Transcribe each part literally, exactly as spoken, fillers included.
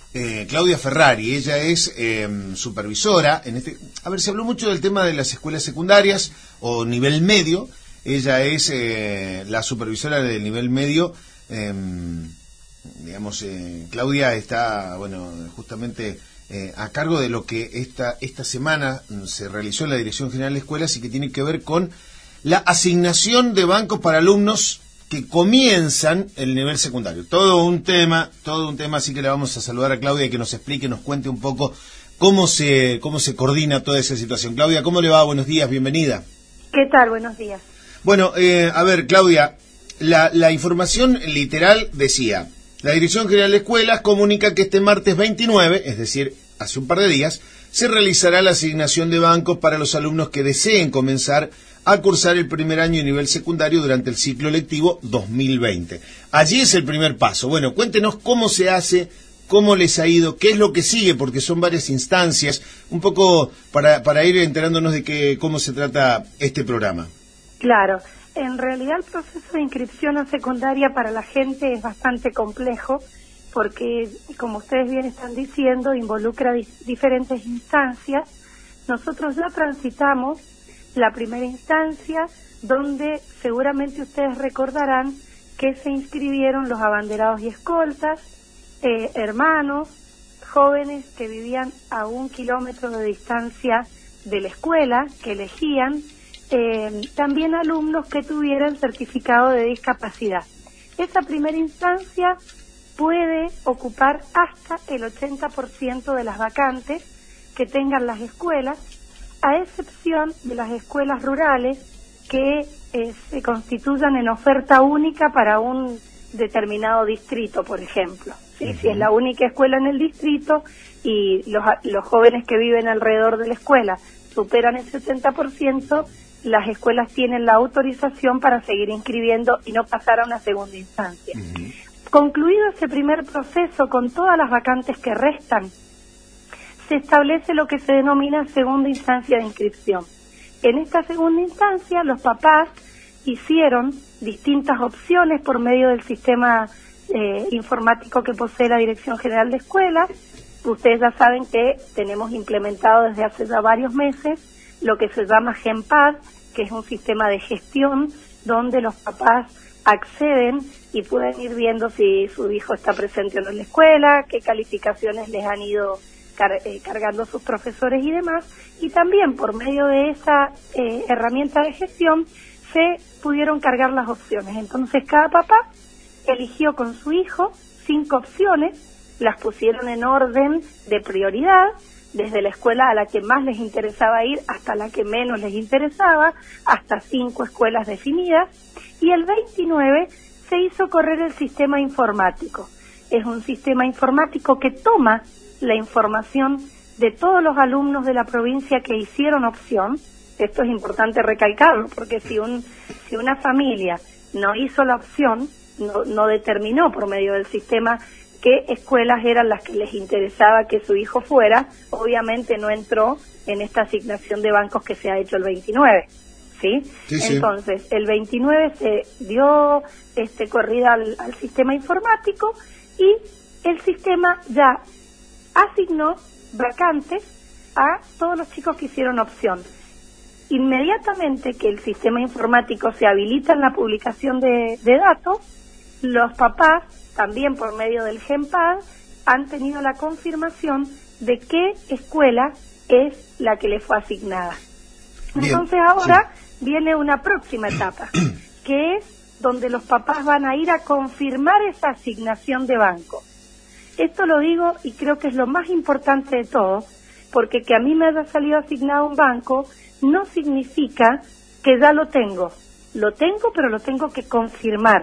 eh, Claudia Ferrari. Ella es eh, supervisora. En este, a ver, se habló mucho del tema de las escuelas secundarias o nivel medio. Ella es eh, la supervisora del nivel medio. Eh, digamos, eh, Claudia está, bueno, justamente eh, a cargo de lo que esta, esta semana se realizó en la Dirección General de Escuelas y que tiene que ver con la asignación de bancos para alumnos que comienzan el nivel secundario. Todo un tema, todo un tema, así que le vamos a saludar a Claudia y que nos explique, nos cuente un poco cómo se cómo se coordina toda esa situación. Claudia, ¿cómo le va? Buenos días, bienvenida. ¿Qué tal? Buenos días. Bueno, eh, a ver, Claudia, la, la información literal decía, la Dirección General de Escuelas comunica que este martes veintinueve, es decir, hace un par de días, se realizará la asignación de bancos para los alumnos que deseen comenzar a cursar el primer año de nivel secundario durante el ciclo lectivo dos mil veinte. Allí es el primer paso. Bueno, cuéntenos cómo se hace, cómo les ha ido, qué es lo que sigue, porque son varias instancias, un poco para, para ir enterándonos de que, cómo se trata este programa. Claro, en realidad el proceso de inscripción a secundaria para la gente es bastante complejo, porque, como ustedes bien están diciendo, involucra di- diferentes instancias. Nosotros ya transitamos la primera instancia, donde seguramente ustedes recordarán que se inscribieron los abanderados y escoltas, eh, hermanos, jóvenes que vivían a un kilómetro de distancia de la escuela, que elegían, eh, también alumnos que tuvieran certificado de discapacidad. Esa primera instancia puede ocupar hasta el ochenta por ciento de las vacantes que tengan las escuelas, a excepción de las escuelas rurales que eh, se constituyan en oferta única para un determinado distrito, por ejemplo. ¿Sí? Uh-huh. Si es la única escuela en el distrito y los, los jóvenes que viven alrededor de la escuela superan el setenta por ciento, las escuelas tienen la autorización para seguir inscribiendo y no pasar a una segunda instancia. Uh-huh. Concluido ese primer proceso con todas las vacantes que restan, se establece lo que se denomina segunda instancia de inscripción. En esta segunda instancia, los papás hicieron distintas opciones por medio del sistema eh, informático que posee la Dirección General de Escuelas. Ustedes ya saben que tenemos implementado desde hace ya varios meses lo que se llama GENPAD, que es un sistema de gestión donde los papás acceden y pueden ir viendo si su hijo está presente o no en la escuela, qué calificaciones les han ido car- eh, cargando sus profesores y demás, y también por medio de esa eh, herramienta de gestión se pudieron cargar las opciones. Entonces cada papá eligió con su hijo cinco opciones, las pusieron en orden de prioridad, desde la escuela a la que más les interesaba ir hasta la que menos les interesaba, hasta cinco escuelas definidas, y el veintinueve se hizo correr el sistema informático. Es un sistema informático que toma la información de todos los alumnos de la provincia que hicieron opción. Esto es importante recalcarlo, porque si un si una familia no hizo la opción, no, no determinó por medio del sistema qué escuelas eran las que les interesaba que su hijo fuera, obviamente no entró en esta asignación de bancos que se ha hecho el veintinueve. ¿Sí? Sí, sí. Entonces, el veintinueve se dio este corrida al, al sistema informático y el sistema ya asignó vacantes a todos los chicos que hicieron opción. Inmediatamente que el sistema informático se habilita en la publicación de, de datos, los papás, también por medio del GENPAD, han tenido la confirmación de qué escuela es la que les fue asignada. Bien. Entonces ahora sí. Viene una próxima etapa, que es donde los papás van a ir a confirmar esa asignación de banco. Esto lo digo y creo que es lo más importante de todo, porque que a mí me haya salido asignado un banco no significa que ya lo tengo. Lo tengo, pero lo tengo que confirmar.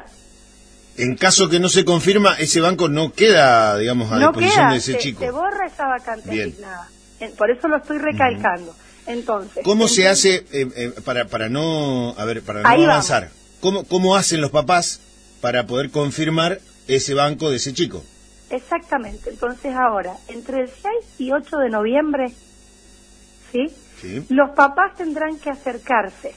En caso que no se confirma, ese banco no queda, digamos, a no disposición queda, de ese se, chico. Se borra esa vacante Bien. asignada. Por eso lo estoy recalcando. Uh-huh. Entonces, ¿cómo entonces, se hace eh, eh, para para no a ver para no avanzar? ¿Cómo cómo hacen los papás para poder confirmar ese banco de ese chico? Exactamente. Entonces ahora, entre el seis y ocho de noviembre, ¿sí? Sí. Los papás tendrán que acercarse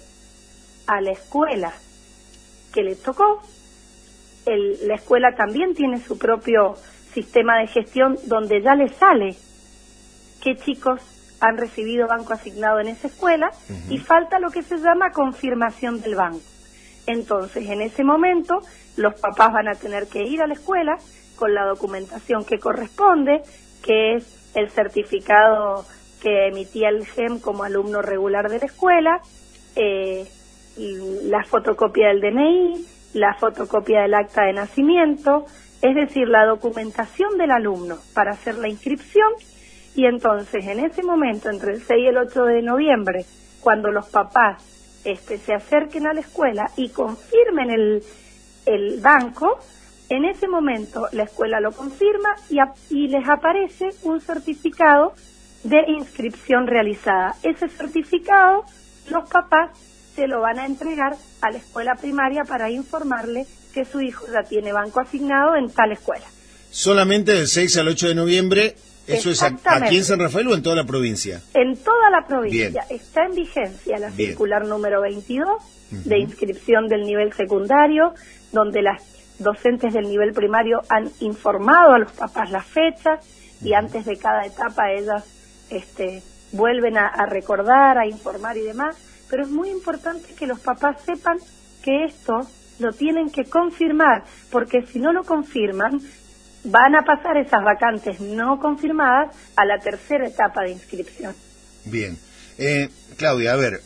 a la escuela que les tocó. El, la escuela también tiene su propio sistema de gestión donde ya les sale qué chicos han recibido banco asignado en esa escuela, uh-huh. y falta lo que se llama confirmación del banco. Entonces, en ese momento, los papás van a tener que ir a la escuela con la documentación que corresponde, que es el certificado que emitía el G E M como alumno regular de la escuela, eh, la fotocopia del D N I, la fotocopia del acta de nacimiento, es decir, la documentación del alumno para hacer la inscripción. Y entonces, en ese momento, entre el seis y el ocho de noviembre, cuando los papás este, se acerquen a la escuela y confirmen el, el banco, en ese momento la escuela lo confirma y, a, y les aparece un certificado de inscripción realizada. Ese certificado los papás se lo van a entregar a la escuela primaria para informarle que su hijo ya tiene banco asignado en tal escuela. Solamente del seis al ocho de noviembre, ¿eso es aquí en San Rafael o en toda la provincia? En toda la provincia. Bien. Está en vigencia la Bien. circular número veintidós, uh-huh. de inscripción del nivel secundario, donde las docentes del nivel primario han informado a los papás las fechas, uh-huh. y antes de cada etapa ellas este, vuelven a, a recordar, a informar y demás, pero es muy importante que los papás sepan que esto lo tienen que confirmar, porque si no lo confirman, van a pasar esas vacantes no confirmadas a la tercera etapa de inscripción. Bien. Eh, Claudia, a ver,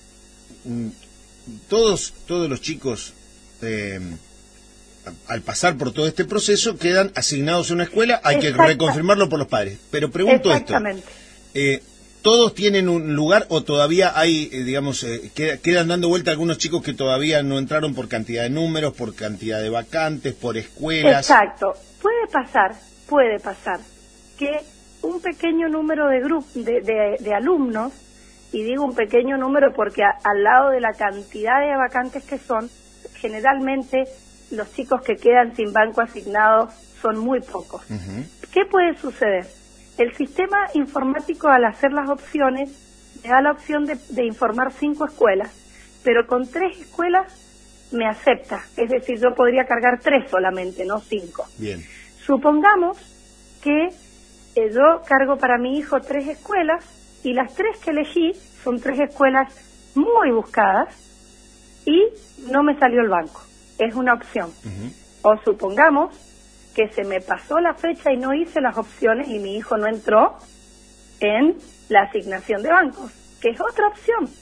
todos, todos los chicos, eh, al pasar por todo este proceso, quedan asignados a una escuela, hay que reconfirmarlo por los padres. Pero pregunto esto, eh, ¿todos tienen un lugar o todavía hay, eh, digamos, eh, queda, quedan dando vuelta algunos chicos que todavía no entraron por cantidad de números, por cantidad de vacantes, por escuelas? Exacto. Puede pasar, puede pasar, que un pequeño número de, grup de, de, de alumnos, y digo un pequeño número porque a, al lado de la cantidad de vacantes que son, generalmente los chicos que quedan sin banco asignado son muy pocos. Uh-huh. ¿Qué puede suceder? El sistema informático, al hacer las opciones, me da la opción de, de informar cinco escuelas, pero con tres escuelas me acepta, es decir, yo podría cargar tres solamente, no cinco. Bien. Supongamos que eh, yo cargo para mi hijo tres escuelas y las tres que elegí son tres escuelas muy buscadas y no me salió el banco. Es una opción. Uh-huh. O supongamos que se me pasó la fecha y no hice las opciones y mi hijo no entró en la asignación de bancos, que es otra opción.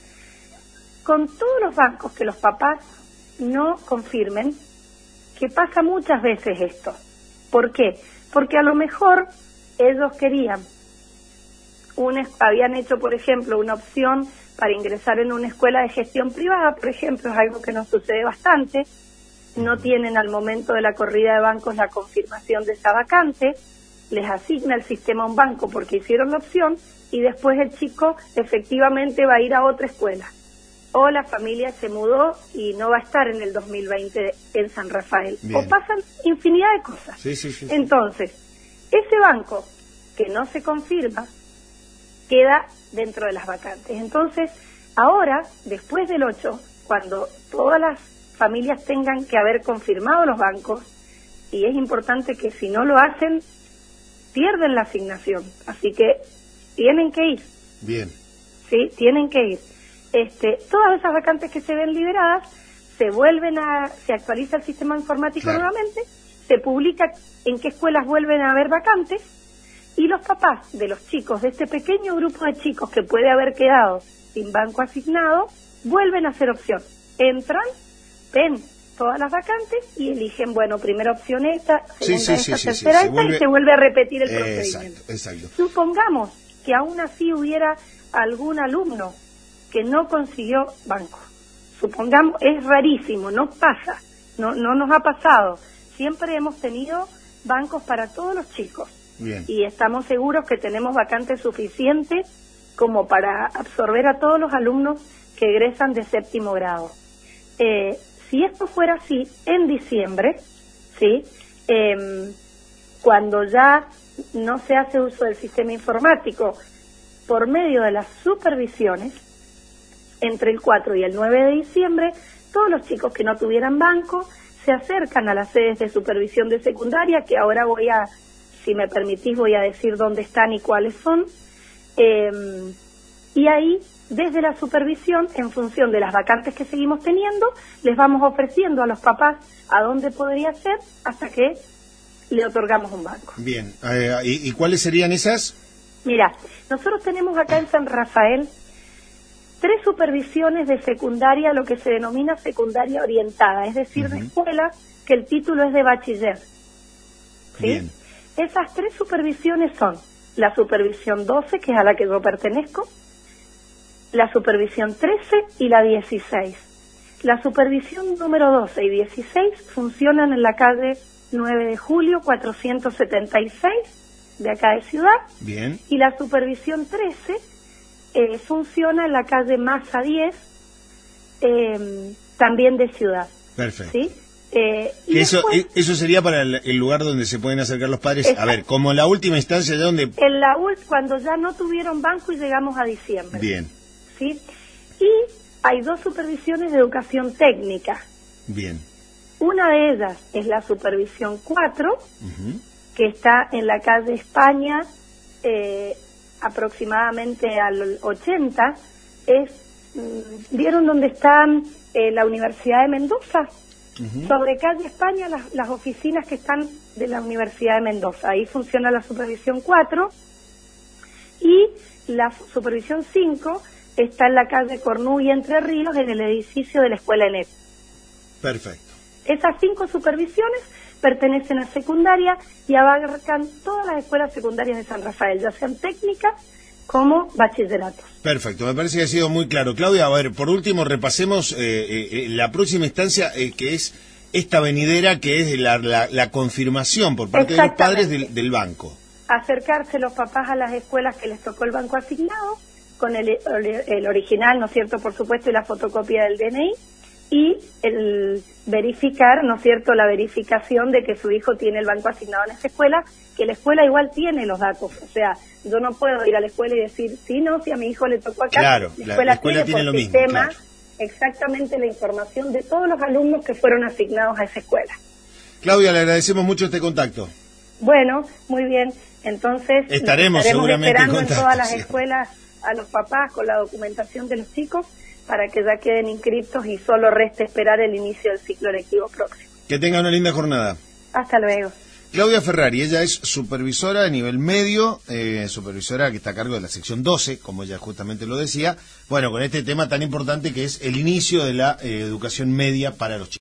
Con todos los bancos que los papás no confirmen, que pasa muchas veces esto. ¿Por qué? Porque a lo mejor ellos querían, un, habían hecho, por ejemplo, una opción para ingresar en una escuela de gestión privada, por ejemplo, es algo que nos sucede bastante, no tienen al momento de la corrida de bancos la confirmación de esa vacante, les asigna el sistema un banco porque hicieron la opción y después el chico efectivamente va a ir a otra escuela. O la familia se mudó y no va a estar en el dos mil veinte en San Rafael. Bien. O pasan infinidad de cosas. Sí, sí, sí, sí. Entonces, ese banco que no se confirma queda dentro de las vacantes. Entonces, ahora, después del ocho, cuando todas las familias tengan que haber confirmado los bancos, y es importante que si no lo hacen, pierden la asignación. Así que tienen que ir. Bien. Sí, tienen que ir. Este, todas esas vacantes que se ven liberadas se vuelven a, se actualiza el sistema informático claro. nuevamente, se publica en qué escuelas vuelven a haber vacantes y los papás de los chicos, de este pequeño grupo de chicos que puede haber quedado sin banco asignado, vuelven a hacer opción. Entran, ven todas las vacantes y eligen, bueno, primera opción esta, segunda sí, sí, esta, sí, tercera sí, sí. esta Vuelve... y se vuelve a repetir el eh, procedimiento. Exacto, exacto. Supongamos que aún así hubiera algún alumno que no consiguió banco. Supongamos, es rarísimo, no pasa, no, no nos ha pasado. Siempre hemos tenido bancos para todos los chicos. Bien. Y estamos seguros que tenemos vacantes suficientes como para absorber a todos los alumnos que egresan de séptimo grado. Eh, si esto fuera así, en diciembre, ¿sí? Eh, cuando ya no se hace uso del sistema informático, por medio de las supervisiones, entre el cuatro y el nueve de diciembre, todos los chicos que no tuvieran banco se acercan a las sedes de supervisión de secundaria, que ahora voy a, si me permitís, voy a decir dónde están y cuáles son, eh, y ahí, desde la supervisión, en función de las vacantes que seguimos teniendo, les vamos ofreciendo a los papás a dónde podría ser hasta que le otorgamos un banco. Bien, eh, ¿y, ¿y cuáles serían esas? Mira, nosotros tenemos acá en San Rafael tres supervisiones de secundaria, lo que se denomina secundaria orientada, es decir, uh-huh. de escuelas que el título es de bachiller. ¿Sí? Bien. Esas tres supervisiones son la supervisión doce, que es a la que yo pertenezco, la supervisión trece y la dieciséis. La supervisión número doce y dieciséis funcionan en la calle nueve de julio, cuatrocientos setenta y seis, de acá de Ciudad. Bien. Y la supervisión trece eh, funciona en la calle Massa diez, eh, también de Ciudad. Perfecto. ¿Sí? Eh, y que eso, después, eso sería para el, el lugar donde se pueden acercar los padres. Exacto. A ver, como la última instancia de donde... En la U, cuando ya no tuvieron banco y llegamos a diciembre. Bien. ¿Sí? Y hay dos supervisiones de educación técnica. Bien. Una de ellas es la supervisión cuatro, uh-huh. que está en la calle España, eh, aproximadamente al ochenta. Es, ¿vieron dónde está eh, la Universidad de Mendoza? Uh-huh. Sobre calle España, las, las oficinas que están de la Universidad de Mendoza. Ahí funciona la supervisión cuatro. Y la supervisión cinco está en la calle Cornú y Entre Ríos, en el edificio de la Escuela ENEP. Perfecto. Esas cinco supervisiones pertenecen a secundaria y abarcan todas las escuelas secundarias de San Rafael, ya sean técnicas como bachilleratos. Perfecto, me parece que ha sido muy claro. Claudia, a ver, por último repasemos eh, eh, la próxima instancia, eh, que es esta venidera, que es la, la, la confirmación por parte de los padres del, del banco. Acercarse los papás a las escuelas que les tocó el banco asignado, con el, el, el original, ¿no es cierto?, por supuesto, y la fotocopia del D N I, y el verificar, ¿no es cierto?, la verificación de que su hijo tiene el banco asignado en esa escuela, que la escuela igual tiene los datos. O sea, yo no puedo ir a la escuela y decir, sí, no, si a mi hijo le tocó acá, claro, la escuela, la escuela tiene, tiene por lo sistema, mismo, claro. Exactamente la información de todos los alumnos que fueron asignados a esa escuela. Claudia, le agradecemos mucho este contacto. Bueno, muy bien, entonces estaremos, estaremos seguramente esperando en, contacto, en todas las sí. escuelas a los papás con la documentación de los chicos para que ya queden inscriptos y solo reste esperar el inicio del ciclo lectivo próximo. Que tengan una linda jornada. Hasta luego. Claudia Ferrari, ella es supervisora de nivel medio, eh, supervisora que está a cargo de la sección doce, como ella justamente lo decía, bueno, con este tema tan importante que es el inicio de la eh, educación media para los chicos.